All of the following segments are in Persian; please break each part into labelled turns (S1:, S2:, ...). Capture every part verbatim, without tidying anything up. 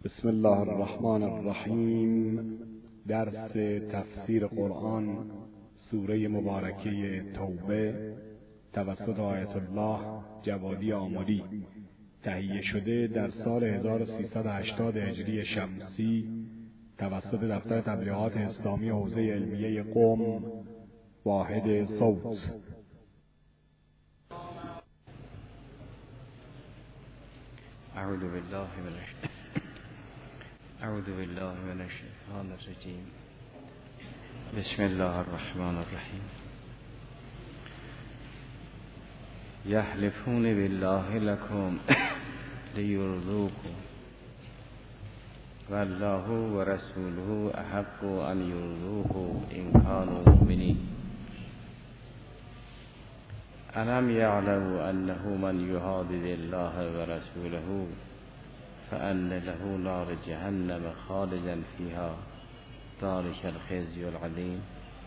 S1: بسم الله الرحمن الرحیم. درس تفسیر قرآن سوره مبارکه توبه توسط آیت الله جوادی آملی، تهیه شده در سال هزار و سیصد و هشتاد هجری شمسی توسط دفتر تبلیغات اسلامی حوزه علمیه قم، واحد صوت.
S2: اعوذ بالله من الشیطان اعوذ بالله من الشیطان الرجیم. بسم الله الرحمن الرحیم. یحلفون بالله لکم لیرضوکم والله و رسوله احق ان یرضوه ان كانوا مؤمنین. الم یعلموا انه من یحادد الله و رسوله فان له نار جهنم خالدا فیها ذلک الخزي العظیم.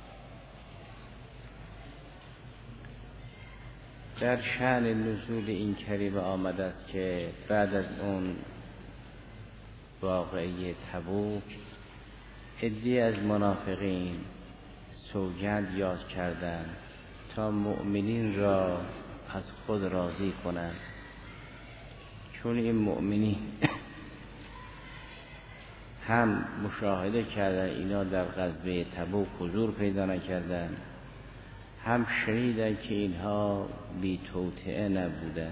S2: در شأن نزول این کلمه آمده است که بعد از اون واقعه تبوک عده‌ای از منافقین سوگند یاد کردند تا مؤمنین را از خود راضی کنند، چون این مؤمنین هم مشاهده کردن اینا در غزوه تبوک حضور پیدا نکردن، هم شنیدن که اینها بی توطئه نبودن.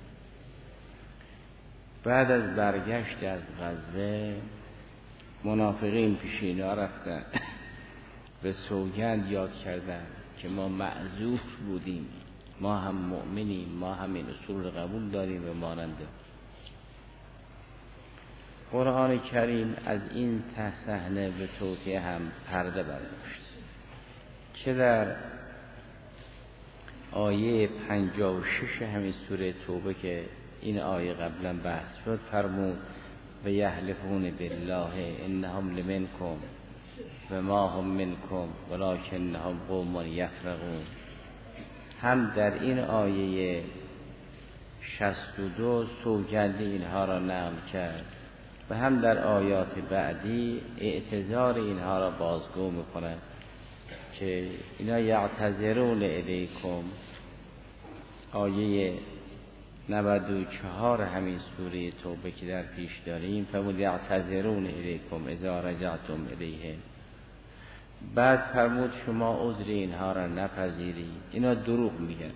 S2: بعد از برگشت از غزوه منافقین پیش اینا رفتن به سوگند یاد کردن که ما معذور بودیم، ما هم مؤمنیم، ما هم این اصول قبول داریم و ماننده. قرآن کریم از این صحنه به توطئه هم پرده برداشت، چه در آیه پنجاه و شش همین سوره توبه که این آیه قبلا بحث شد فرمود و یحلفون بالله انهم لمنکم و ما هم منکم ولکنهم قوم یفرقون. هم در این آیه شصت و دو سوگند اینها را نقل کرد و هم در آیات بعدی اعتذار اینها را بازگو میکنند که اینا یعتذرون الیکم. آیه نود و چهار همین سوره توبه که در پیش داریم فرمود یعتذرون الیکم اذا رجعتم الیهم. بعد فرمود شما عذر اینها را نپذیرید، اینا دروغ میگن.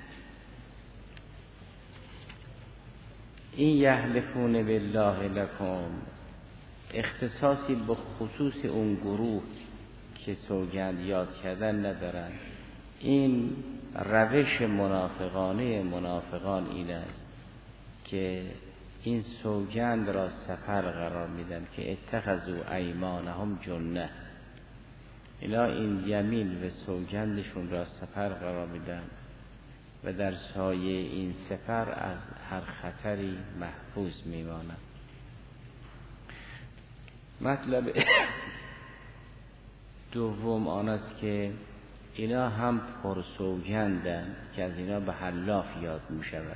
S2: این یحلفون بالله لکم اختصاصی به خصوص اون گروه که سوگند یاد کردن ندارن. این روش منافقانه منافقان این است که این سوگند را سفر قرار میدن که اتخذوا ایمانهم جنه. اینا این یمین و سوگندشون را سفر قرار میدن و در سایه این سفر از هر خطری محفوظ میمانند. مطلب دوم آن است که اینا هم پرسوگندن که از اینا به حلاف یاد می شود،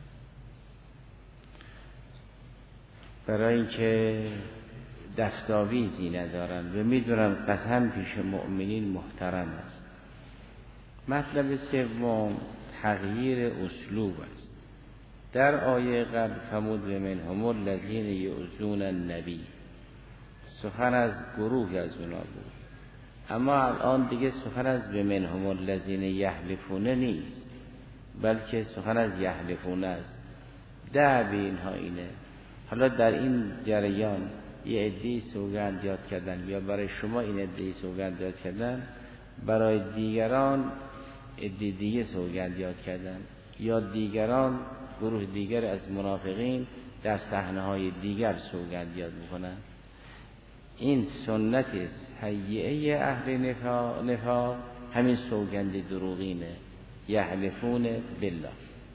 S2: برای اینکه دستاویزی ندارن و می دونن قسم پیش مؤمنین محترم است. مطلب سوم تغییر اسلوب است. در آیه قبل فرمود و منهم الذین یؤذون النبی، سخن از گروه از اونا بود، اما الان دیگه سخن از به منهم الذین یحلفون نیست، بلکه سخن از یحلفون است. دعوی اینها اینه. حالا در این جریان یه عده‌ای سوگند یاد کردن، یا برای شما این عده‌ای سوگند یاد کردن، برای دیگران عده دیگه سوگند یاد کردن، یا دیگران گروه دیگر از منافقین در صحنه‌های دیگر سوگند یاد میکنن. این سنت هیئه اهل نفاق همین سوگند دروغینه، یحلفون بالله.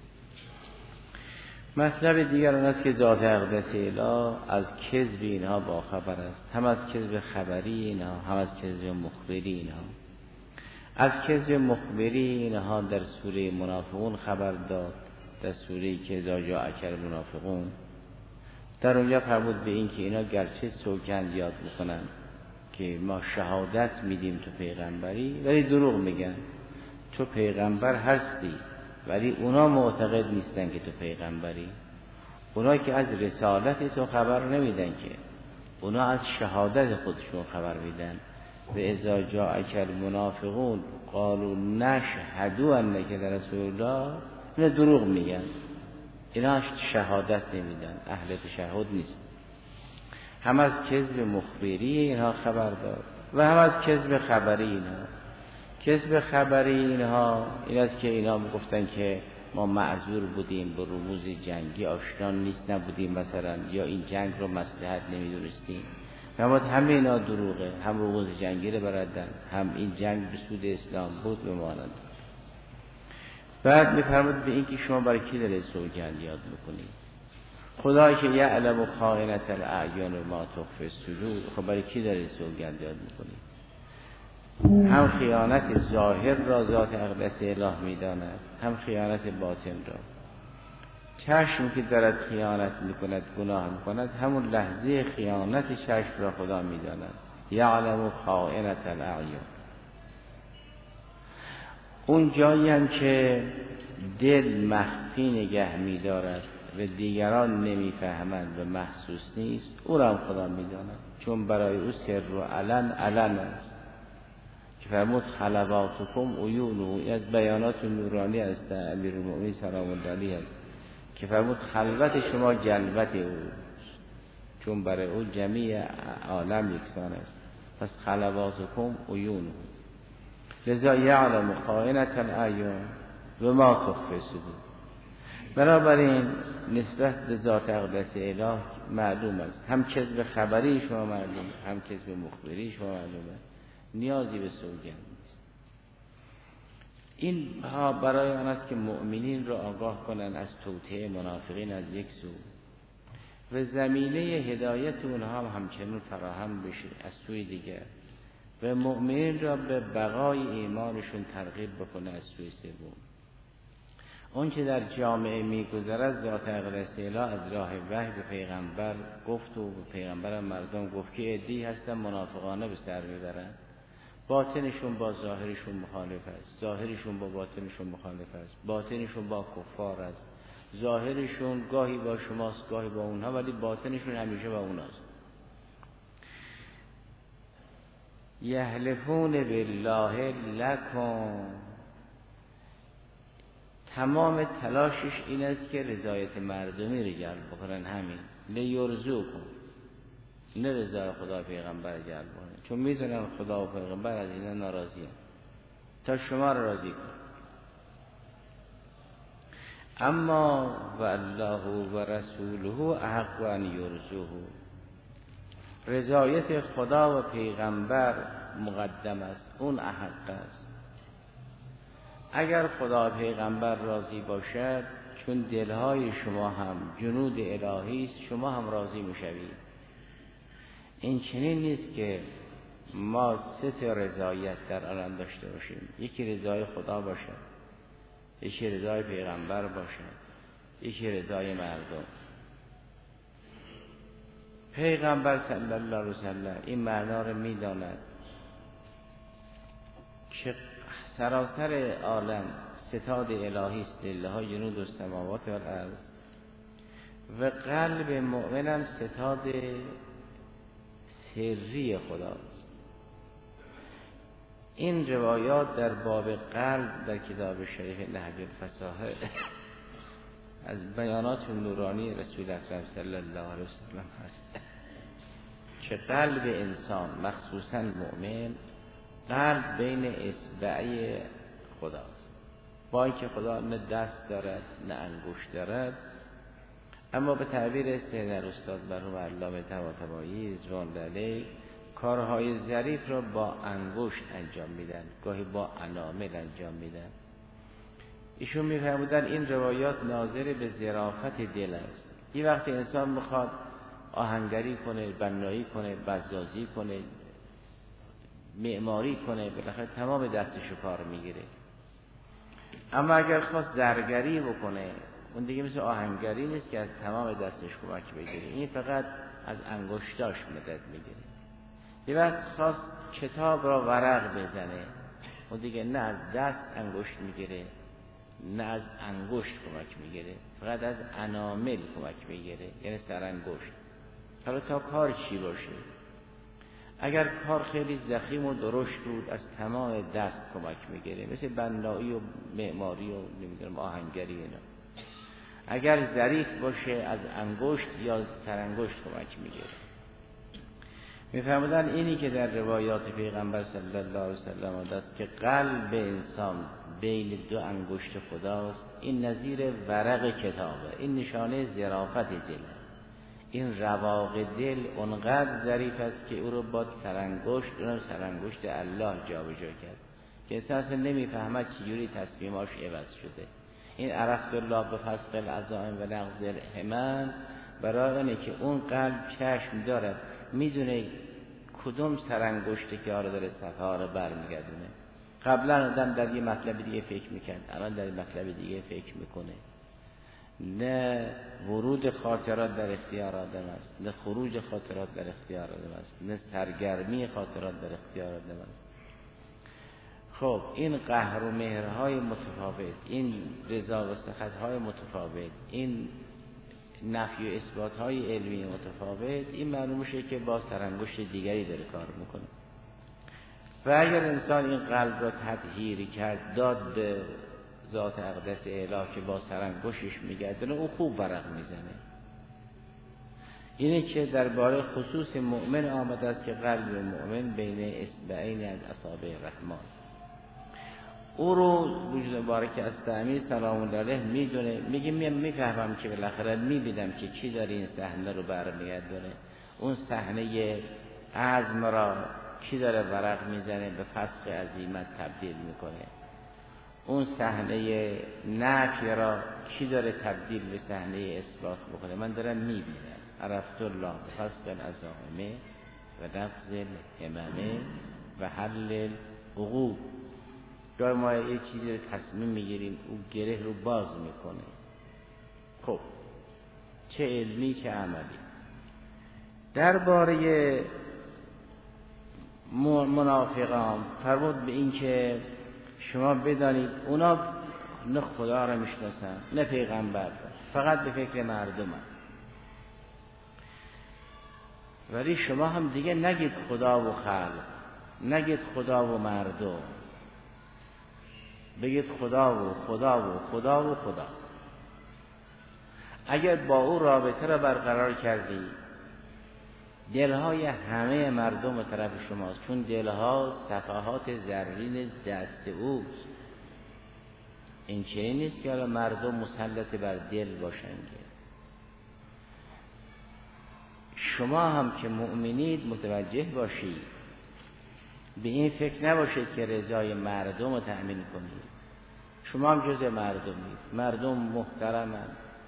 S2: مطلب دیگر اون است که ذات اقدس اله از کذب اینها باخبر است، هم از کذب خبری اینها، هم از کذب مخبری اینها. از کذب مخبری اینها در سوره منافقون خبر داد، در سوره‌ای که اذا جاءک المنافقون. در اونجا فرمود به این که اینا گرچه سوگند یاد میکنن که ما شهادت میدیم تو پیغمبری، ولی دروغ میگن. تو پیغمبر هستی ولی اونا معتقد نیستن که تو پیغمبری. اونا که از رسالت تو خبر نمیدن، که اونا از شهادت خودشون خبر میدن. و اذا جاءک المنافقون قالوا نشهد انک رسول الله، اینا دروغ میگن، اینا شهادت نمیدن، اهل تشهد نیست. هم از کذب مخبری اینها خبر داد و هم از کذب خبری اینها. کذب خبری اینها این است که اینا میگفتن که ما معذور بودیم، به رموز جنگی آشنا نیست نبودیم مثلا، یا این جنگ رو مصلحت نمیدونستیم. اما همه اینا دروغه، هم رموز جنگی رو بردن، هم این جنگ به سود اسلام بود بمانند. بعد میفرمود به این که شما برای کی داره سوگند یاد میکنید؟ خدایی که یعلم خائنة الاعین و ما تخفی الصدور، خب برای کی داره سوگند یاد میکنید؟ هم خیانت ظاهر را ذات اقدس اله میداند، هم خیانت باطن را. چشم که دارد خیانت میکند، گناه میکند، همون لحظه خیانت چشم را خدا میداند. یعلم خائنة الاعین. اون جایی هم که دل مخفی نگه میدارد و دیگران نمیفهمند و محسوس نیست، او را هم خدا میداند، چون برای او سر و علن علن است. که فرمود خلواتکم عیونه، از بیانات نورانی است امیرالمؤمنین سلام الله علیه است که فرمود خلوت شما جلوت او، چون برای او جمیع عالم یکسان است. پس خلواتکم عیونه، لذا یعلم خائنة الاعین و ما تخفی الصدور. بنابراین نسبت به ذات اقدس اله معلوم است، هم کذب خبری شما معلوم، هم کذب مخبری شما معلومه، نیازی به سوگند نیست. این ها برای آن است که مؤمنین را آگاه کنند از توطئه منافقین از یک سو، و زمینه هدایت اونها هم همچنین فراهم بشه از سوی دیگر، و مؤمنین را به بقای ایمانشون ترغیب بکنه از سوی سوم. اون که در جامعه میگذرد ذات اقدس اله از راه وحی به پیغمبر گفت و به پیغمبر مردم گفت که عده‌ای هستن منافقانه به سر میبرن، باطنشون با ظاهرشون مخالف است، ظاهرشون با باطنشون مخالف است، باطنشون با کفار است، ظاهرشون گاهی با شماست گاهی با اونها، ولی باطنشون همیشه با اوناست. یحلفون بالله لکم، تمام تلاشش این است که رضایت مردمی رو جلب بکنن، همین لیرزوکم، نه رضای خدا پیغمبر جلب بکنن، چون میدونن خدا و پیغمبر از اینا ناراضی هستند تا شما رو راضی کن. اما و الله و رسوله احق ان یرزوه، رضایت خدا و پیغمبر مقدم است، اون احق است. اگر خدا و پیغمبر راضی باشد، چون دلهای شما هم جنود الهی است، شما هم راضی میشوید. این چنین نیست که ما سه تا رضایت در عالم داشته باشیم، یکی رضای خدا باشد، یکی رضای پیغمبر باشد، یکی رضای مردم. پیغمبر صلی الله علیه وسلم این معنا رو میداند که سراسر عالم ستاد الهی است، لله جنود السماوات و الارض، و قلب مؤمنم ستاد سری خداست. این روایات در باب قلب در کتاب شریف نهج الفصاحه از بیانات نورانی رسول اکرم صلی الله علیه وسلم هست که قلب انسان مخصوصا مؤمن قلب بین اصبعی خداست، با اینکه خدا نه دست دارد نه انگشت دارد، اما به تعبیر سید استاد مرحوم علامه طباطبایی رضوان علیه کارهای ظریف را با انگشت انجام میدن، گاهی با انامل انجام میدن. ایشون میفرمودن این روایات ناظر به ظرافت دل است. یه وقتی انسان میخواد آهنگری کنه، بنایی کنه، بزازی کنه، معماری کنه، بالاخره تمام دستشو کار میگیره. اما اگر خواست زرگری بکنه، اون دیگه مثل آهنگری نیست که از تمام دستش کمک بگیره، این فقط از انگشتاش مدد میگیره. یه وقت خواست کتاب را ورق بزنه، اون دیگه نه از دست انگشت میگیره نه از انگشت کمک میگیره، فقط از انامل کمک میگیره، یعنی سرانگشت. حالا تا کار چی باشه، اگر کار خیلی ضخیم و درشت بود از تمام دست کمک میگیره، مثل بنایی و معماری و نمیدونم آهنگری اینا. اگر ظریف باشه از انگشت یا سرانگشت کمک میگیره. میفهمدن اینی که در روایات پیغمبر صلی الله علیه وسلم است که قلب انسان بین دو انگشت خداست، این نظیر ورق کتابه، این نشانه ظرافت دل. این رواق دل اونقدر ظریف است که او رو با سرانگشت، اونم سرانگشت الله جابجا کرد که اصلا نمیفهمد چجوری تصمیماش عوض شده. این عرفت الله به فسق العزائم و نقض الهمم، برای اینه که اون قلب چشم دارد، میدونه کدوم سرانگشتی که آره داره صفحه رو برمیگردونه. قبلا آدم در یه مطلب دیگه فکر میکرد، الان در مطلب دیگه فکر میکنه. نه ورود خاطرات در اختیار آدم است، نه خروج خاطرات در اختیار آدم است، نه سرگرمی خاطرات در اختیار آدم است. خب این قهر و مهرهای متفاوت، این رضا و سخطهای متفاوت، این نفی و اثباتهای علمی متفاوت، این معلوم میشه که با سرانگشت دیگری داره کار میکنه. و اگر انسان این قلب را تطهیر کرد، داد به ذات اقدس الهی که با سرانگشتش میگردونه، او خوب ورق میزنه. اینه که درباره خصوص مؤمن آمده است که قلب مؤمن بین اصبعین از اصابع الرحمن. او رو وجود مبارک از تعمیر سلام الله علیه میدونه، میگه میفهمم که بالاخره میبینم که کی داره این صحنه رو برمیگردونه. اون صحنه عزم را کی داره ورق میزنه به فسق عزیمت تبدیل میکنه. اون صحنه نفی را کی داره تبدیل به صحنه اثبات بکنه. من دارم میبینم. عرفت الله به فسق العزائم و نقض الهمم و حل العقود. گاهی ما یه چیزی رو تصمیم میگیریم، او گره رو باز میکنه. خب چه علمی چه عملی. درباره منافقان فرمود به این که شما بدانید اونا نه خدا را میشناسن نه پیغمبر، فقط به فکر مردمن. ولی شما هم دیگه نگید خدا و خلق، نگید خدا و مردم، بگید خدا و خدا و خدا و خدا. اگر با او رابطه را برقرار کردی، دلهای همه مردم به طرف شماست، چون دلها صفحات زرین دست اوست. این چنین نیست که حالا مردم مسلط بر دل باشند. شما هم که مؤمنید متوجه باشید، به این فکر نباشید که رضای مردم رو تأمین کنید. شما هم جز مردمید، مردم محترمن،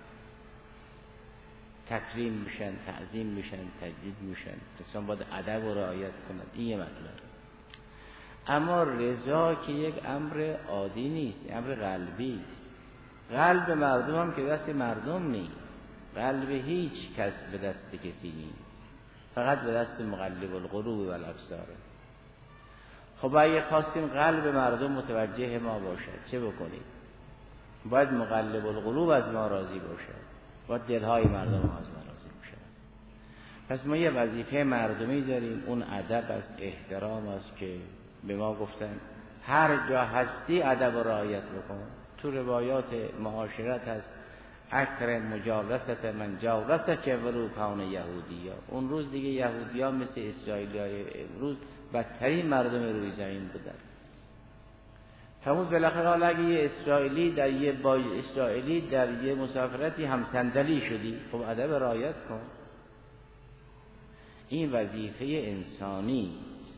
S2: تکریم میشن، تعظیم میشن، تجدید میشن، انسان باید ادب و رعایت کند. این یه مطلب. اما رضا که یک امر عادی نیست، امر قلبی است. قلب مردم هم که دست مردم نیست، قلب هیچ کس به دست کسی نیست، فقط به دست مقلب القلوب و الابصار. خب اگه خواستیم قلب مردم متوجه ما باشد چه بکنیم؟ باید مقلب القلوب از ما راضی باشد، باید دلهای مردم از ما راضی باشد. پس ما یه وظیفه مردمی داریم، اون ادب است، احترام است که به ما گفتن هر جا هستی ادب و رعایت بکن. تو روایات معاشرت هست اکرم مجالست من جالست که ولو کان یهودی ها. اون روز دیگه یهودی ها مثل اسرائیلی های امروز بدترین مردم روی زمین بودن. فرمود بالاخره حالا اگه یه اسرائیلی در یه با اسرائیلی در یه مسافرتی هم صندلی شدی، خب ادب رعایت کن. این وظیفه انسانی.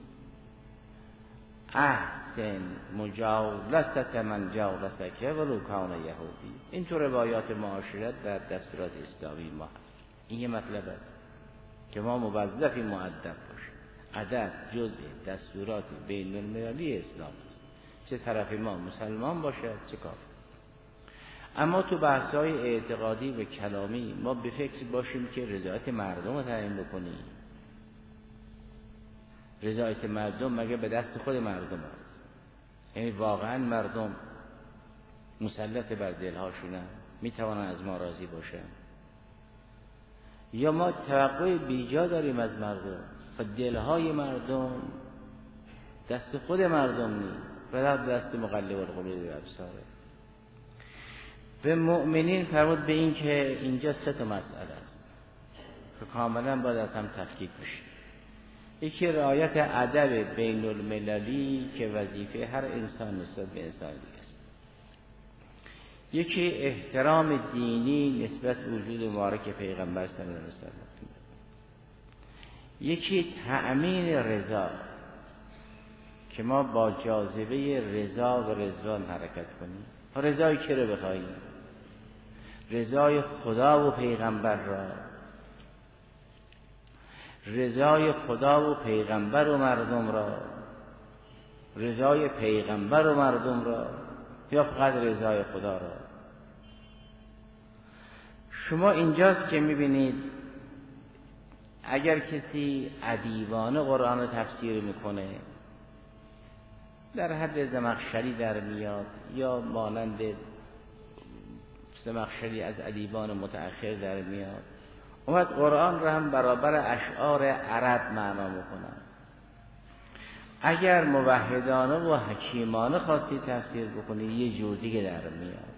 S2: احسن مجالست من جالست که ولو کان یهودی. این تو روایات معاشرت در دستورات اسلامی ما هست. این یه مطلب است که ما موظفی مؤدب باشیم. ادب جزء دستورات بین المللی اسلام است، چه طرف ما مسلمان باشد چه کافر. اما تو بحث‌های اعتقادی و کلامی ما به فکر باشیم که رضایت مردم رو تعیین بکنیم. رضایت مردم مگه به دست خود مردم است؟ یعنی واقعا مردم مسلط بر دلهاشونن، میتوانن از ما راضی باشن، یا ما توقع بیجا داریم از مردم و دلهای مردم دست خود مردم نیست و دست مقلب القلوب و الابصاره. به مؤمنین فرمود به این که اینجا سه تا مسئله است که کاملا باید از هم تفکیک بشه. یکی رعایت ادب بین المللی که وظیفه هر انسان نسبت به انسان دیگه است. یکی احترام دینی نسبت به وجود مبارک پیغمبر صلی الله علیه و سلم. یکی تأمین رضا که ما با جاذبه رضا و رضوان حرکت کنیم. رضای کی رو بخواهیم؟ رضای خدا و پیغمبر را، رضای خدا و پیغمبر و مردم را، رضای پیغمبر و مردم را، یا فقط رضای خدا را؟ شما اینجاست که میبینید اگر کسی ادیبانه قرآن رو تفسیر میکنه در حد زمخشری در میاد یا مانند زمخشری از ادیبان متأخر در میاد، اومد قرآن رو هم برابر اشعار عرب معنا میکنن. اگر موحدانه و حکیمانه خواستی تفسیر بکنی یه جور دیگه در میاد.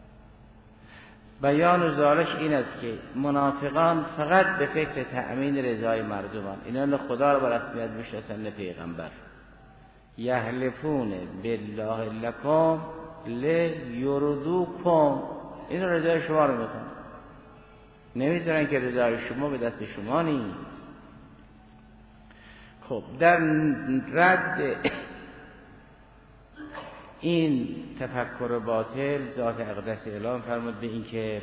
S2: بیان و زالش این است که منافقان فقط به فکر تأمین رضای مردمان، اینا نه خدا رو به رسمیت میشناسن نه پیغمبر. یحلفون بالله لکم لیرضوکم، این رضای شما رو میخوان، نمیدونن که رضای شما به دست شما نیست. خب در رد این تفکر باطل ذات اقدس اعلام فرمود به این که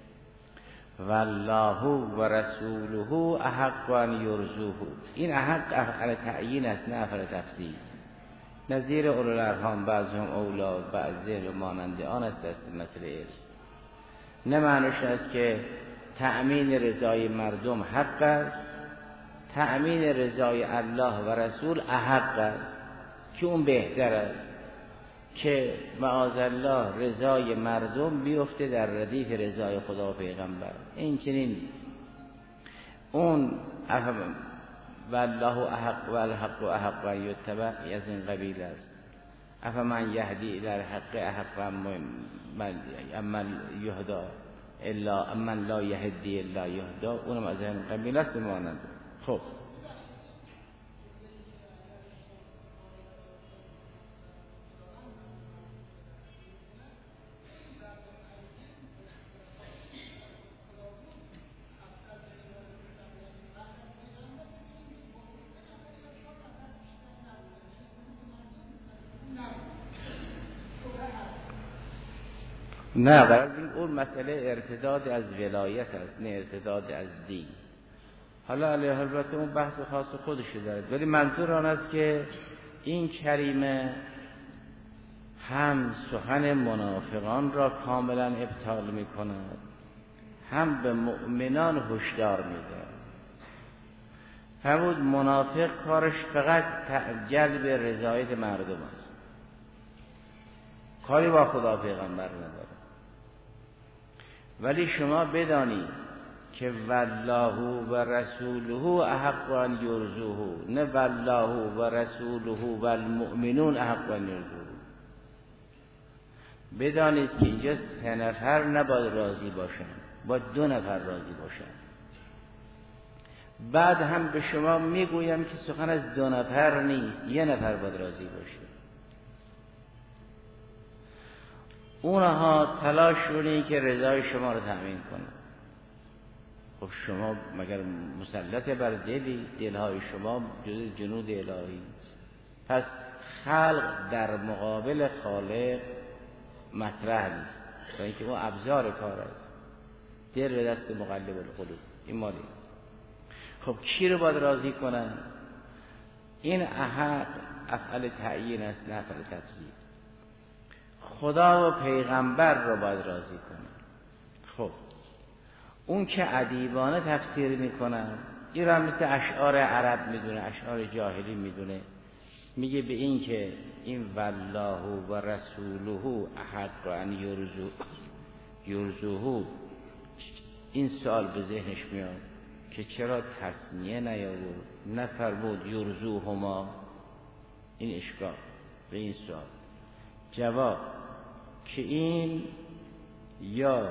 S2: والله و رسوله احق ان یرضوه. این احق افعل تعیین است نه افعل تفضیل. نظیر اولو الارحام بعضهم اولا بعض و مانند آن است دست مسئله ارث. نه معنیش است که تأمین رضای مردم حق است، تأمین رضای الله و رسول احق است که اون بهتر است که معاذالله رضای مردم بیفته در ردیف رضای خدا و پیغمبر. این چنین نیست. اون والله احق و الحق و احق و یتبع از این قبیل است. افمن یهدی الی الحق احق من یهدا الا من لا یهدی الا یهدا، اونم از این قبیل است مانند. خب نه، برای اون مسئله ارتداد از ولایت است نه ارتداد از دین. حالا علیه البته اون بحث خاص خودش دارد، ولی منظور آن است که این کریمه هم سخن منافقان را کاملا ابطال می کند، هم به مؤمنان هشدار میده. فرمود منافق کارش فقط جلب رضایت مردم است، کاری با خدا پیغمبر نداره. ولی شما بدانید که والله و رسوله احق ان یرضوه، نه والله و رسوله و المؤمنون احق ان یرضوه. بدانید که اینجا سه نفر نباید راضی باشن، باید دو نفر راضی باشن. بعد هم به شما میگویم که سخن از دو نفر نیست، یه نفر باید راضی باشه. اونها تلاشونه که رضای شما رو تأمین کنن. خب شما مگر مسلط بر دلی؟ دلهای شما جز جنود الهی است. پس خلق در مقابل خالق مطرح نیست، تا اینکه اون ابزار کار است. دل به دست مقلب القلوب، این مالی. خب کی رو باید راضی کنن؟ این احق افعل تعیین است نه افعل تفضیل. خدا و پیغمبر رو باید راضی کنه. خب اون که ادیبانه تفسیر میکنن این را مثل اشعار عرب میدونه، اشعار جاهلی میدونه، میگه به این که این والله و رسوله احق ان یرزو یرزوه، این سوال به ذهنش میاد که چرا تثنیه نیاورد، نفرمود یرزوهما؟ این اشکال به این سوال. جواب که این یا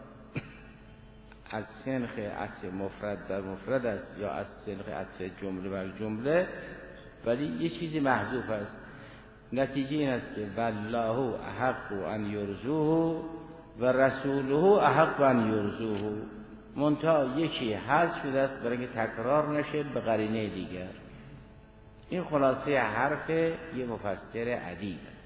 S2: از سنخ عطف مفرد بر مفرد است یا از سنخ عطف جمله بر جمله، ولی یه چیزی محذوف است. نتیجه این است که والله احق ان یرزوه و رسوله احق ان یرزوه، منتها یکی حذف شده است برای اینکه تکرار نشه به قرینه دیگر. این خلاصه حرف یه مفسر ادیب است.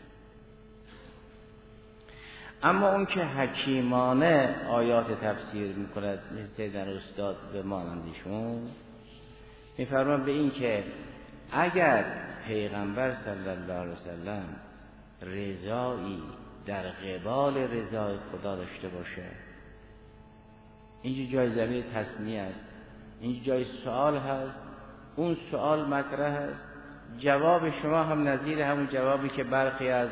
S2: اما اون که حکیمانه آیات تفسیر میکند مثل در استاد به مانندشون، میفرمان به این که اگر پیغمبر صلی الله علیه وسلم رضایی در قبال رضای خدا داشته باشه، اینجا جای زمین تثنیه است، اینجا جای سوال هست، اون سوال مطرح است، جواب شما هم نظیر همون جوابی که برخی از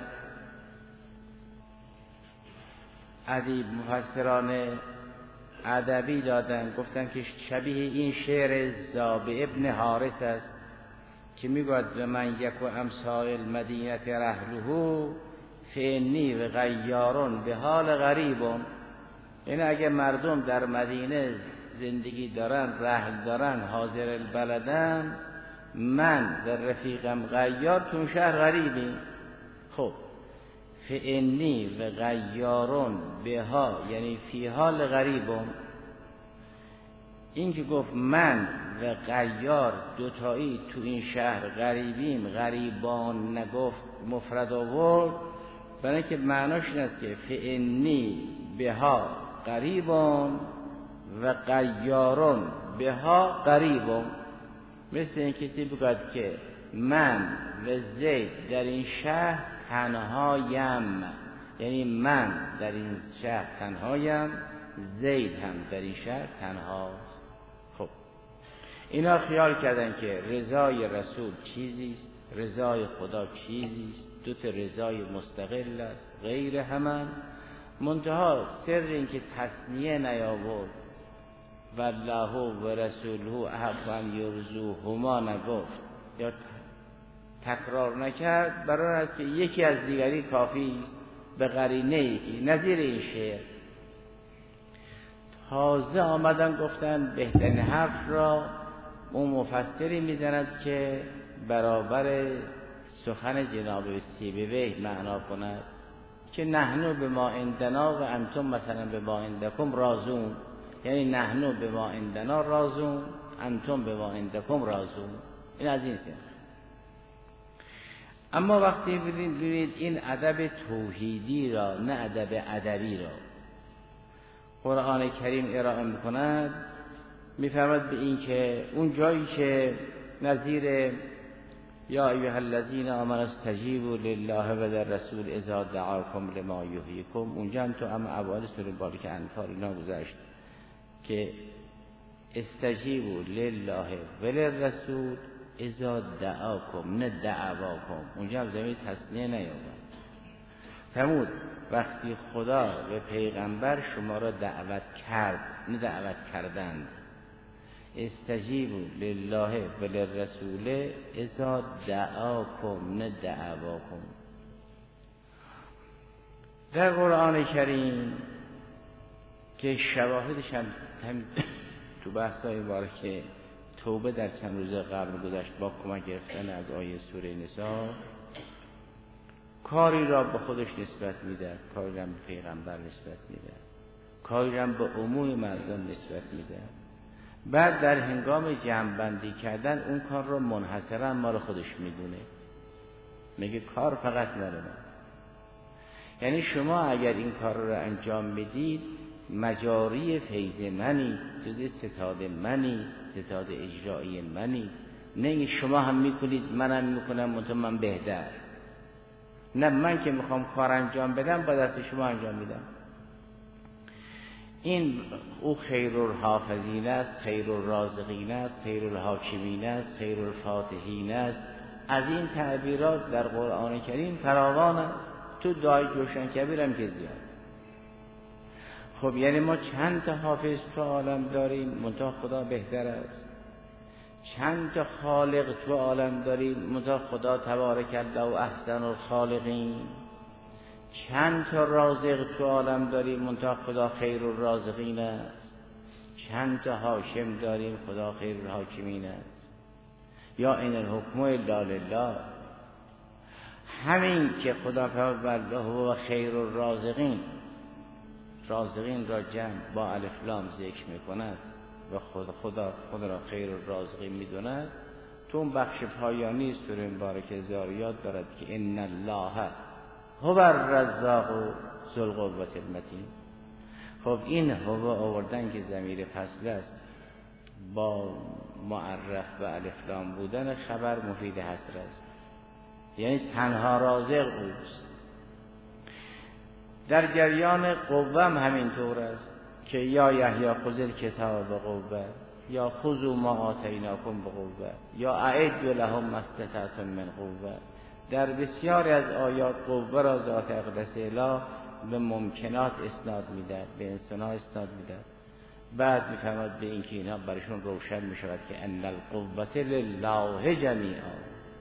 S2: ادیب مفسران ادبی دادن، گفتن که شبیه این شعر زابع ابن حارث است که میگوید و من یک و امثال مدینه رحله فینی و غیارون به حال غریبون. یعنی اگه مردم در مدینه زندگی دارن، رحل دارن، حاضر البلدن، من و رفیقم غیار تو شهر غریبیم. خب فینی و غیارون به ها یعنی فی حال غریبون، این که گفت من و غیار دوتایی تو این شهر غریبیم، غریبان نگفت مفرد آورد، برای اینکه معناش این است که فعنی بها غریبان و غیارون بها غریبان. مثل این کسی بگوید که من و زید در این شهر تنهایم، یعنی من در این شهر تنهایم، زید هم در این شهر تنهاست. خب اینا خیال کردن که رضای رسول چیزیست، رضای خدا چیزیست، دو تا رضای مستقل است غیر همان. منتها سر این که تثنیه نیاورد والله و رسوله احق ان یرزوهما نگفت یا تکرار نکرد، برای است که یکی از دیگری کافی است به قرینه ای نظیر این شعر. تازه آمدن گفتن بهترین حرف را اون مفسری میزند که برابر سخن جناب سیبویه معنا کند که نحنو به ما عندنا و انتم مثلا به ما عندکم رازون، یعنی نحنو به ما عندنا رازون انتم به ما عندکم رازون. این از این سنخ. اما وقتی ببینید این ادب توحیدی را نه ادب ادبی را قرآن کریم ارائه میکند، میفرماد به این که اون جایی که نظیر یا ایها الذین آمنوا استجیبوا لله و للرسول اذا دعاکم لما یحییکم، اونجا هم تو اما اول سوره باریک انفال اینا گذشت که استجیبوا لله و للرسول اذا دعاکم نه دعواکم، اونجا هم زمین تثنیه نیامد. فرمود وقتی خدا و پیغمبر شما را دعوت کرد نه دعوت کردند. استجیبوا لله و للرسول اذا دعاکم نه دعواکم. در قرآن کریم که شواهدش هم, هم تو بحثای مبارکه توبه در چند روز قبل گذشت با کمک گرفتن از آیه سوره نساء، کاری را به خودش نسبت میده، کاری را به پیغمبر نسبت میده، کاری را به عموم مردم نسبت میده. بعد در هنگام جمع‌بندی کردن اون کار رو منحصرا مال خودش میدونه، میگه کار فقط مال من. یعنی شما اگر این کار رو انجام بدید مجاری فیض منی، جز ستاد منی، ستاد اجرایی منی، نه شما هم میکنید منم میکنم منتها من بهتر. نه من که میخوام کار انجام بدم با دست شما انجام میدم. این او خیر الحافظین است، خیر الرازقین است، خیر الحاکمین است، خیر الفاتحین است. از این تعبیرات در قرآن کریم فراوان است. تو دعای جوشن کبیر هم که زیاد. خب یعنی ما چند تا حافظ تو عالم داریم، منتها خدا بهتر است. چند تا خالق تو عالم داریم، منتها خدا تبارک الله و احسن الخالقین. چند تا رازق تو عالم داریم، منتها خدا خیر الرازقین است. چند تا حاکم داریم، خدا خیر الحاکمین است. یا این الحکم الا لله. همین که خدا فرمود و خیر الرازقین، رازقین را جمع با الف لام ذکر میکند و خدا خدا خدا را خیر الرازقین میدوند. تو اون بخش پایانی سوره مبارکه زاریات دارد که ان الله هو الرزاق ذو القوة المتین. خب این هو آوردن که ضمیر فصل است با معرف و الف لام بودن خبر مفید حصر است، یعنی تنها رازق اوست. در جریان قوه هم همینطور است که یا یحیی خذ الکتاب بقوه، یا خذوا ما آتیناکم بقوه، یا اعدوا لهم ما استطعتم من قوه. در بسیاری از آیات قوه را ذات اقدس اله به ممکنات اسناد میدهد، به انسان ها اسناد میدهد. بعد میفهمد به اینکه اینها برشون روشن میشود که ان القوة لله جمیعا.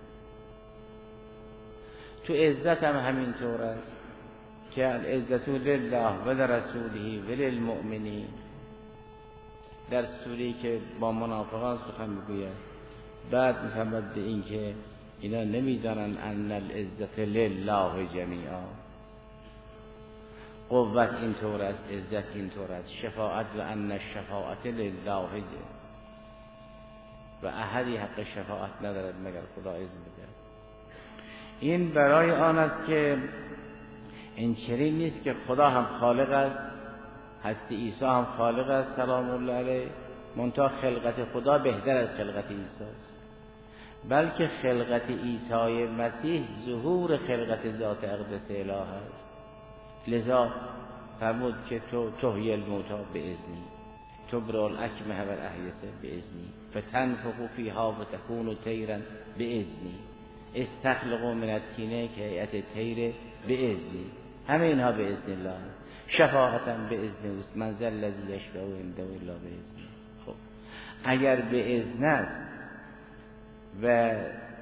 S2: تو عزت هم همینطور است که العزت لله و لرسوله و للمؤمنین. در سوری که با منافقان سخن میگوید، بعد میفهمد به اینکه اینا نمیدانن ان العزت لله جمیعا. قوت اینطور است، عزت اینطور است، شفاعت و ان الشفاعت لله و احدی حق شفاعت ندارد مگر خدا اذن بده. این برای آن است که این چنین نیست که خدا هم خالق است، هستی عیسی هم خالق است سلام الله علیه، منتها خلقت خدا بهتر از خلقت عیسی است. بلکه خلقت عیسی مسیح ظهور خلقت ذات اقدس اله است. لذا فرمود که تو تحیی الموتی باذنی، تبرئ الاکمه والاحیس باذنی، فتنفخ فیها و تکون طیرا باذنی، استخلق من الطین که هیئت طیر باذنی. همه اینها باذن الله. شفاعتا باذن اوست، من ذا الذی یشفع عنده الا باذنه. خب اگر باذن است و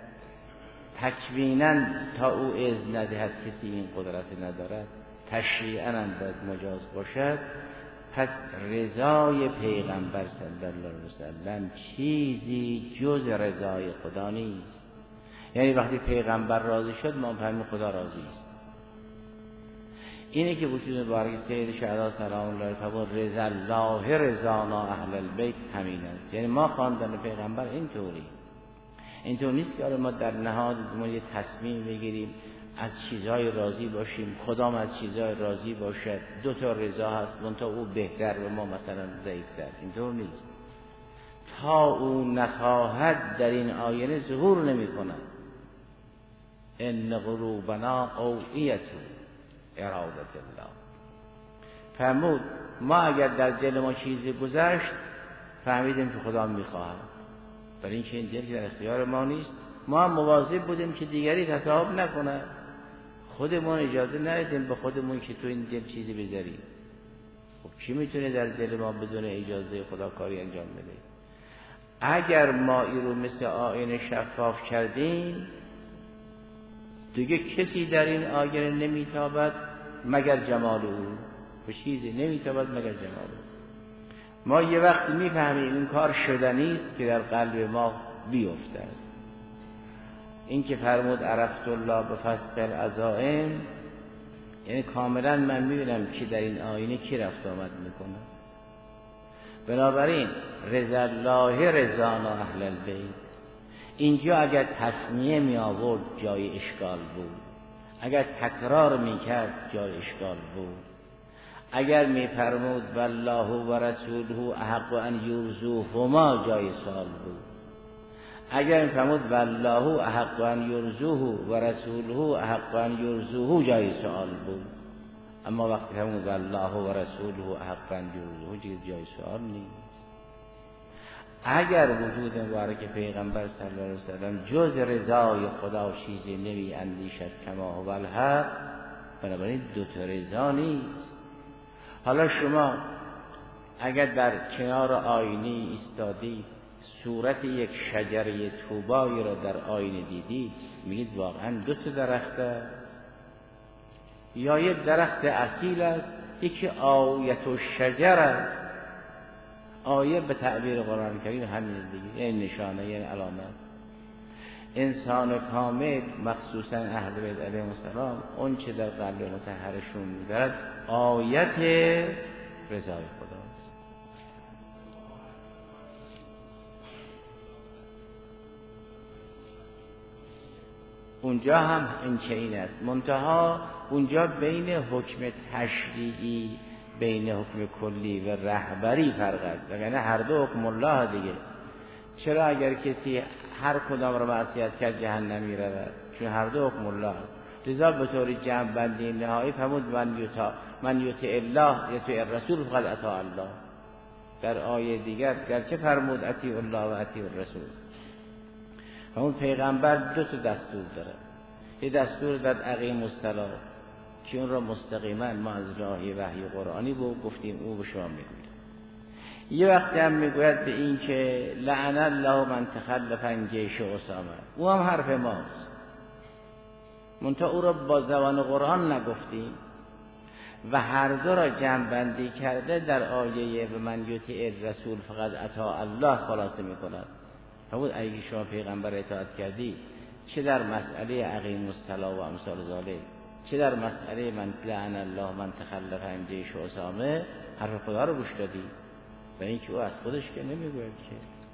S2: تکوینا تا او اذن ندهد کسی این قدرت ندارد، تشریعاً هم باید مجاز باشد، پس رضای پیغمبر صلی الله علیه وسلم چیزی جز رضای خدا نیست. یعنی وقتی پیغمبر راضی شد ما فهمیم خدا راضی است. اینه که وجود مبارک سید شهدا سلام الله علیه فرمود رضا الله رضانا اهل البیت همین است. یعنی ما خاندان پیغمبر اینطوری اینطور نیست که ما در نهاد ما یه تصمیم بگیریم از چیزهای راضی باشیم، خدام از چیزهای راضی باشد. دو تا رضا هست، منتها او بهتر و ما مثلا ضعیفتر. اینطور نیست. تا او نخواهد در این آینه ظهور نمی کند. ان قلوبنا اوعیة ارادة الله. فرمود ما اگر در دل ما چیزی گذشت فهمیدیم که خدا میخواهد، برای اینکه این دل در اختیار ما نیست. ما هم مواظب بودیم که دیگری تصاحب نکنه، خودمون اجازه ندادیم به خودمون که تو این دل چیزی بذاریم. خب کی میتونه در دل ما بدون اجازه خدا کاری انجام بده؟ اگر ما این رو مثل آینه شفاف کردیم دیگه کسی در این آینه نمیتابد مگر جمال او، و چیزی نمیتابد مگر جمال او. ما یه وقت میفهمیم این کار شدنی است که در قلب ما بیفتد. این که فرمود عرفت الله به فسق العزائم، یعنی کاملا من میبینم که در این آینه کی رفت آمد میکنه. بنابراین رضا الله رضانا اهل البیت، اینجا اگر تسمیه می آورد جای اشکال بود، اگر تکرار می کرد جای اشکال بود، اگر می فرمود والله و رسوله احق ان یرضوهما جای سوال بود، اگر فرمود والله احق ان یرزوه و رسوله احق ان یرزوه جای سوال بود، اما وقتی فرمود والله و رسوله احق ان یرزوه جای سوال نیست. اگر وجود مبارک پیغمبر صلی الله علیه وسلم جز رضای خدا چیزی نمی اندیشد کما هو الحق، بنابراین دو تا رضا نیست. حالا شما اگر در کنار آینه ایستادید صورت یک شجره طوبایی را در آینه دیدید، میگید واقعا دو تا درخت است یا یک درخت اصیل است، یکی آیت الشجر است. آیه به تعبیر قرآن کریم همین دیگه، یعنی نشانه، یعنی علامت. انسان کامل مخصوصا اهل بیت علیهم السلام اون چه در قلب مطهرشون می‌دارد آیت رضای خداست. اونجا هم این چنین است، منتها اونجا بین حکم تشریعی، بین حکم کلی و رهبری فرق است، یعنی هر دو حکم الله دیگه. چرا اگر کسی هر کدام را معصیت کرد جهنم می‌رود؟ چون هر دو حکم الله است. لذا به طور جمع بندی نهایی فرمود من یطاع من یطیع الله یطیع الرسول فقد اطاع الله. در آیه دیگر گرچه فرمود اطیع الله و اطیع الرسول، اون پیغمبر دو تا دستور داره. یه دستور در اقیم الصلاة که اون را مستقیما ما از راه وحی قرآنی رو گفتیم، او به شما میگوید. یه وقتی هم میگوید به این که لعن الله من تخلف عن جیش اسامه، او هم حرف ماست، منتها او را با زبان قرآن نگفتیم و هر دو را جمع بندی کرده در آیه و من یطیع الرسول فقد اطاع الله خلاصه میکند. فرمود اگه شما پیغمبر اطاعت کردی، چه در مسئله اقیم الصلاة و امثال ذالک، چه در مسئله من لعن الله من تخلف عن جیش اسامه، حرف خدا رو گوش دادی. و اینکه او از خودش که نمیگوید که.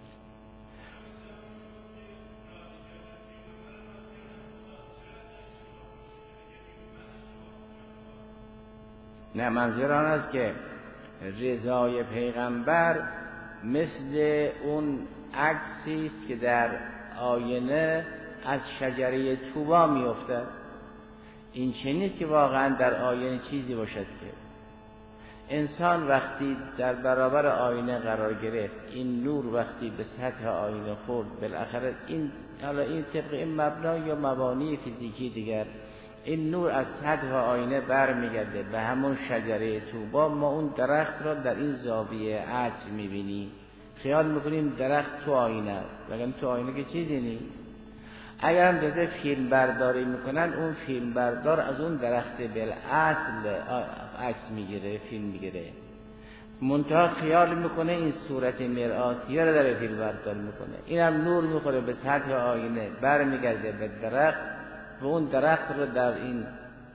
S2: نه، منظور آن است که رضای پیغمبر مثل اون عکسی است که در آینه از شجره طوبا میافتد. این چه نیست که واقعا در آینه چیزی باشد که انسان وقتی در برابر آینه قرار گرفت، این نور وقتی به سطح آینه خورد، بالاخره این حالا این طبق این مبنا یا مبانی فیزیکی دیگر، این نور از سطح آینه برمیگرده به همون شجره طوبا. ما اون درخت را در این زاویه عطر میبینیم، خیال میکنیم درخت تو آینه است، ولی تو آینه که چیزی نیست. اگر هم جزء فیلم برداری میکنن، اون فیلم بردار از اون درخت بالاصل عکس میگیره، فیلم میگیره، منتها خیال میکنه این صورت مرآتیه رو داره فیلم برداری میکنه. این هم نور میخوره به سطح آینه، برمیگرده به درخت و اون درخت رو در این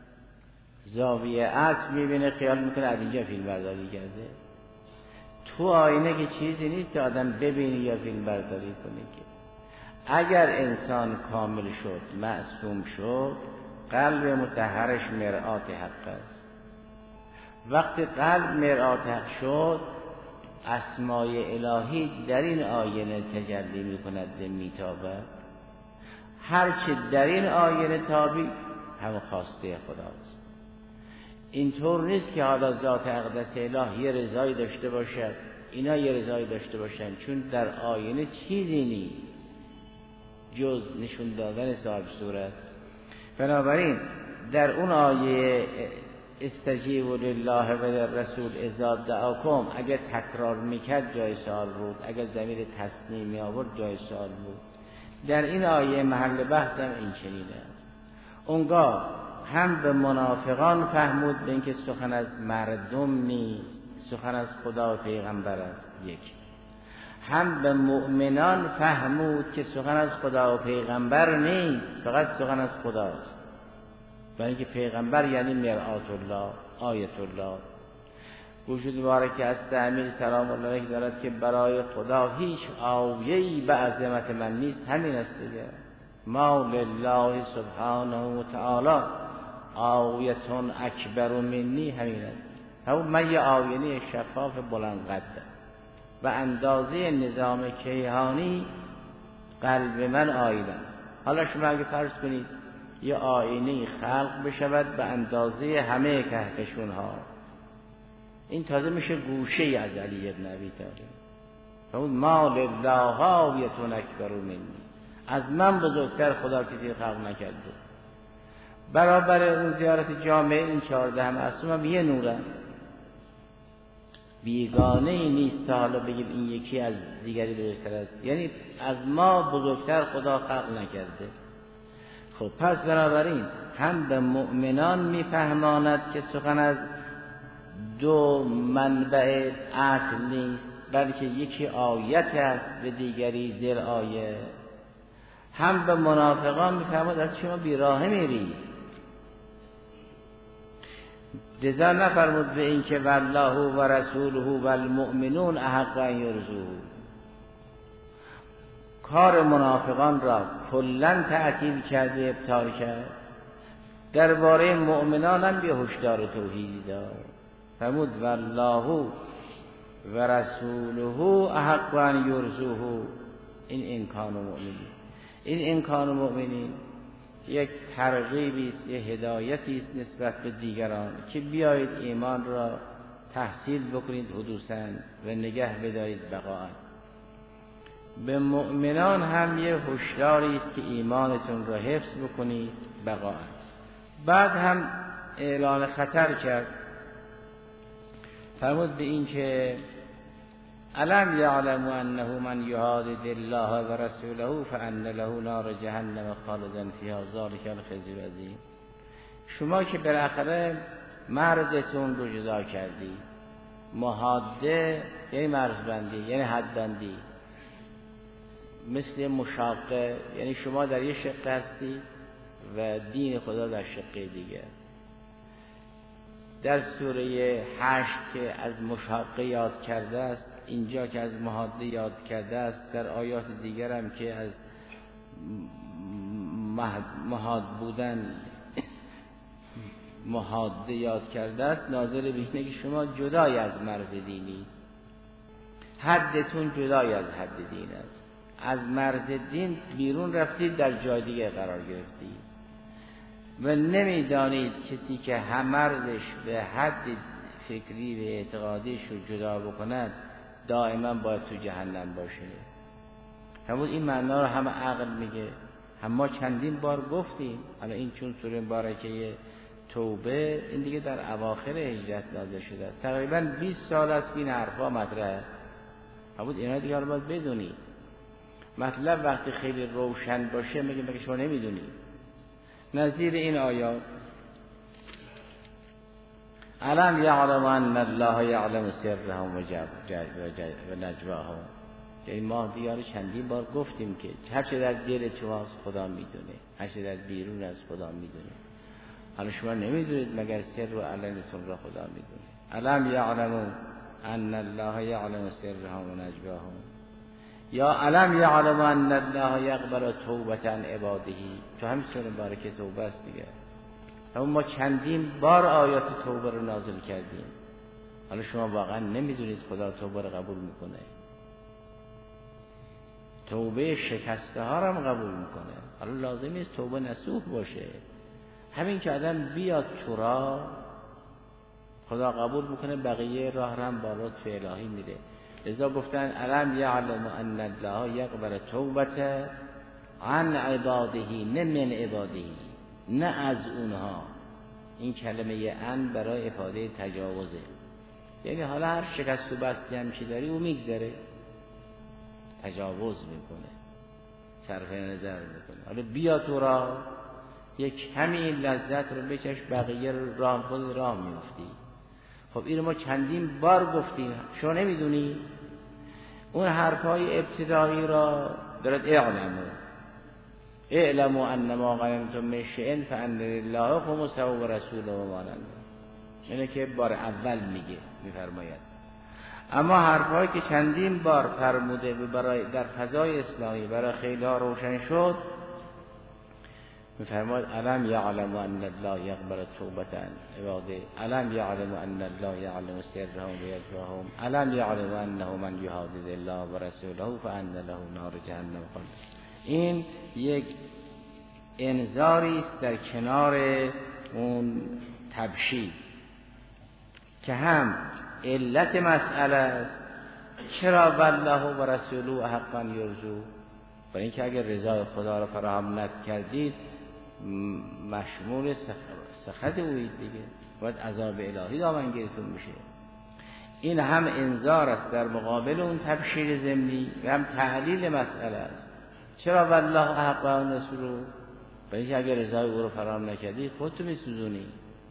S2: زاویه عکس میبینه، خیال میکنه از اینجا فیلم برداری کرده. تو آینه که چیزی نیست که آدم ببینی یا فیلم برداری کنه. که اگر انسان کامل شد، معصوم شد، قلب مطهرش مرآت حق است. وقتی قلب مرآت حق شد، اسمای الهی در این آینه تجلی میکند، میتابد. هرچه در این آینه تابی هم خواسته خداست. اینطور نیست که حالا ذات اقدس الهی یه رضایی داشته باشد، اینا یه رضایی داشته باشن، چون در آینه چیزی نیست جز نشون دادن صاحب صورت. بنابراین در اون آیه استجیبوا لله و للرسول اذا دعاکم، اگر تکرار میکرد جای سوال بود، اگر ضمیر تثنیه می آورد جای سوال بود. در این آیه محل بحث هم این چنین است. اونگاه هم به منافقان فهمود به اینکه سخن از مردم نیست، سخن از خدا و پیغمبر است، یک. هم به مؤمنان فهمود که سخن از خدا و پیغمبر نیست، فقط سخن از خداست. برای اینکه پیغمبر یعنی مرآت الله، آیت الله. وجود مبارک از تعمیر سلام الله علیه دارد که برای خدا هیچ آیه‌ای به عظمت من نیست، همین است دیگه. ما لله سبحانه و تعالی آیتون اکبر منی، همین است. همون من یه آینه شفاف بلند قد و اندازه نظام کیهانی قلب من آینه است. حالا شما اگه فرض کنید یه آینه خلق بشود به اندازه همه کهکشون ها، این تازه میشه گوشه از علی ابن ابی طالب. فاون ما لله هاویتون اکبر منی، از من بزرگتر خدا کسی خلق نکرده. برابر اون زیارت جامع این چهارده معصوم هم یه نورن، بیگانه ای نیست تا حالا بگیم این یکی از دیگری بزرگتر است، یعنی از ما بزرگتر خدا خلق نکرده. خب پس بنابراین هم به مؤمنان میفهماند که سخن از دو منبع اصل نیست، بلکه یکی آیت است و دیگری زیر آیه. هم به منافقان میفهماند از شما بیراه میرید، لذا نفرمود به این که والله و رسوله و المؤمنون احق ان یرضوه. کار منافقان را کلن تعطیل کرده، ابطال کرد. درباره مؤمنان هم یه هشدار توحیدی داد، فرمود والله و رسوله احق ان یرضوه. این امکان مؤمنین، این امکان مؤمنین یک ترغیبی است، یک هدایتی است نسبت به دیگران که بیایید ایمان را تحصیل بکنید حدوثاً و نگه بدارید بقاءً. به مؤمنان هم یه هشداری است که ایمانتون را حفظ بکنید بقاءً. بعد هم اعلان خطر کرد، فرمود به این که الم یعلموا انه من یحادد الله و رسوله فان له نار جهنم خالدا فیها ذلک الخزي العظیم. شما که بالاخره مرزتون رو جدا کردی، محاده یعنی مرزبندی یعنی حدبندی، مثل مشاقه یعنی شما در یه شقه هستی و دین خدا در شقه دیگه. در سوره هشت که از مشاقه یاد کرده است، اینجا که از محاده یاد کرده است، در آیات دیگر هم که از محاد بودن محاده یاد کرده است، ناظر به اینه که شما جدای از مرز دینی، حدتون جدای از حد دین است، از مرز دین بیرون رفتید، در جای دیگه قرار گرفتید و نمیدانید کسی که هم مرزش به حد فکری و اعتقادیش رو جدا بکند دائما باید تو جهنم باشه. همون این معنا رو هم عقل میگه، هم ما چندین بار گفتیم. حالا این چون سوره مبارکه توبه این دیگه در اواخر هجرت نازل شده است، تقریبا بیست سال است که این حرفا مطرحه. همون اینا دیگه رو باید بدونید. مطلب وقتی خیلی روشن باشه میگه مگه شما نمیدونید. نظیر این آیات الم یعلم ان الله یعلم سرهم و نجواهم، یعنی ما دیار چندین بار گفتیم که هر چه در دل شماست خدا میدونه، هر چه در بیرون از خدا میدونه. حالا شما نمیدونید مگر سر و علنتون را خدا میدونه. الم یعلم ان الله یعلم سرهم و نجواهم، یا الم یعلم ان الله یقبل توبة عباده. تو همین سوره مبارکه توبه است دیگه. اما ما چندین بار آیات توبه رو نازل کردیم. حالا شما واقعا نمیدونید خدا توبه رو قبول میکنه. توبه شکسته ها رو هم قبول میکنه. حالا لازم نیست توبه نصوح باشه، همین که آدم بیاد تو راه خدا قبول میکنه، بقیه راه رو هم با لطف الهی میره. لذا گفتن الم یعلم ان الله یقبل توبة عن عباده، نه من عباده، نه از اونها. این کلمه ان برای افاده تجاوزه، یعنی حالا هر شکست و بستی هم که داری او میگذره، تجاوز میکنه، صرف نظر میکنه. حالا بیا تو راه یک کمی لذت رو بچش، بقیه رو راه خود راه میفتی. خب این رو ما چندین بار گفتیم، شما نمیدونی. اون حرفای ابتدایی را دارد اعلمو اعلمو انما غنمتم من شیء فان لله خمسه و رسوله و ما لنا، اینه که بار اول میگه میفرماید. اما حرفایی که چندین بار فرموده و برای در فضای اسلامی برای خیلی ها روشن شد، میفرماید الم یعلم ان الله یقبل توبة عباده، الم یعلم ان الله یعلم سرهم و نجواهم، الم یعلم انه من یحادد الله و رسوله فان له نار جهنم خالد. این یک انذاری است در کنار اون تبشیر که هم علت مسئله است. چرا والله و رسوله حقا یرجو؟ برای اینکه اگر رضای خدا را فراهم نکردید مشمول سخط اوید دیگه، باید عذاب الهی دامنگیرتون میشه. این هم انذار است در مقابل اون تبشیر ضمنی و هم تعلیل مسئله است. چرا والله حقا و رسوله؟ برای اینکه اگر رضای او را فراهم نکردید خودتون میسوزونی.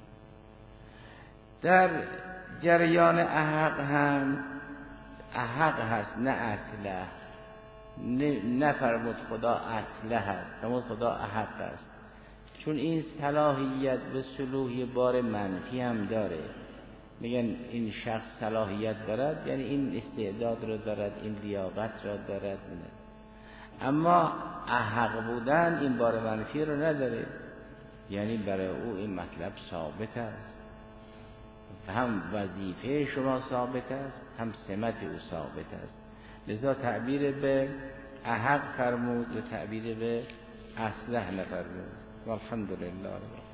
S2: در جریان احق هم احق هست نه اصله، نفرمود خدا اصله هست، فرمود خدا احق است، چون این صلاحیت به صلوحی بار منفی هم داره. میگن این شخص صلاحیت دارد یعنی این استعداد رو دارد، این لیاقت را دارد، اما احق بودن این بار منفی رو نداره، یعنی برای او این مطلب ثابت است، هم وظیفه شما ثابت است هم سمت او ثابت است. لذا تعبیر به احق فرمود و تعبیر به اصلح نفرمود. والحمدلله.